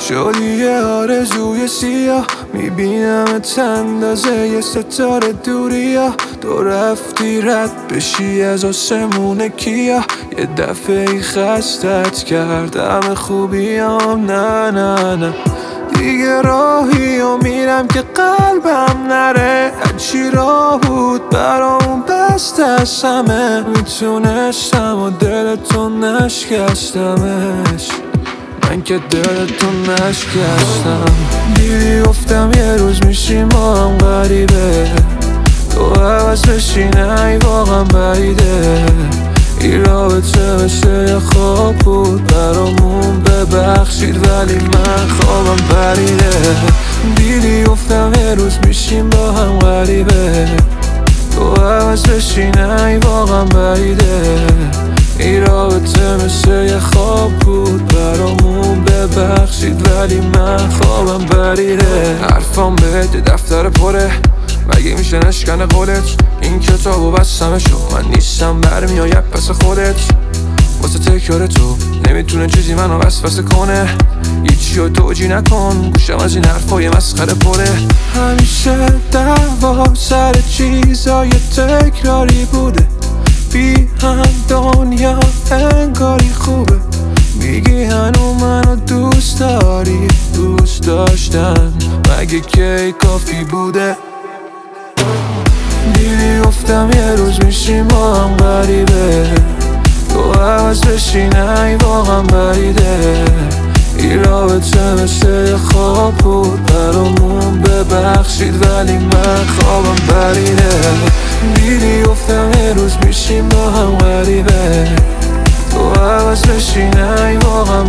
شدی یه آرزوی سیاه، میبینمت اندازه یه ستاره دوریا. تو رفتی رد بشی از آسمون کیا، یه دفعه خستت کردم خوبیام. نه نه نه دیگه راهی و میرم که قلبم نره. هرچی راه بود برام بست از همه، میتونستم و دلتون نشکستمش، من که دلتون نشکستم. دیدی گفتم یه روز میشیم با هم غریبه، تو عوض بشی نه واقعا بعیده. این رابطه مثل یه خواب بود برامون، ببخشید ولی من خوابم پریده. دیدی گفتم یه روز میشیم با هم غریبه، تو عوض بشی نه واقعا بعیده. این رابطه مثل یه خواب بود برامون، ببخشید ولی من خوابم پریده. حرفام بهت دفتر پره، مگه میشه نشکن قولت؟ این کتابو بستمه شو، من نیستم برمیآید پس خودت. واسه تکرار تو نمیتونه چیزی منو وسوسه کنه، هیچی رو توجی نکن، گوشم از این حرفای مسخره پره. همیشه دعوا سر چیزای تکراری بوده، بی هم دنیا انگاری خوبه. میگی هنو منو دوست داری، دوست داشتن مگه کی کافی بوده؟ دیدی گفتم یه روز میشیم با هم غریبه، تو عوض بشی نه واقعا بعیده. این رابطه مثل یه خواب بود برامون، ببخشید ولی من خوابم پریده. دیدی گفتم یه روز میشیم با هم غریبه، تو عوض بشی نه واقعا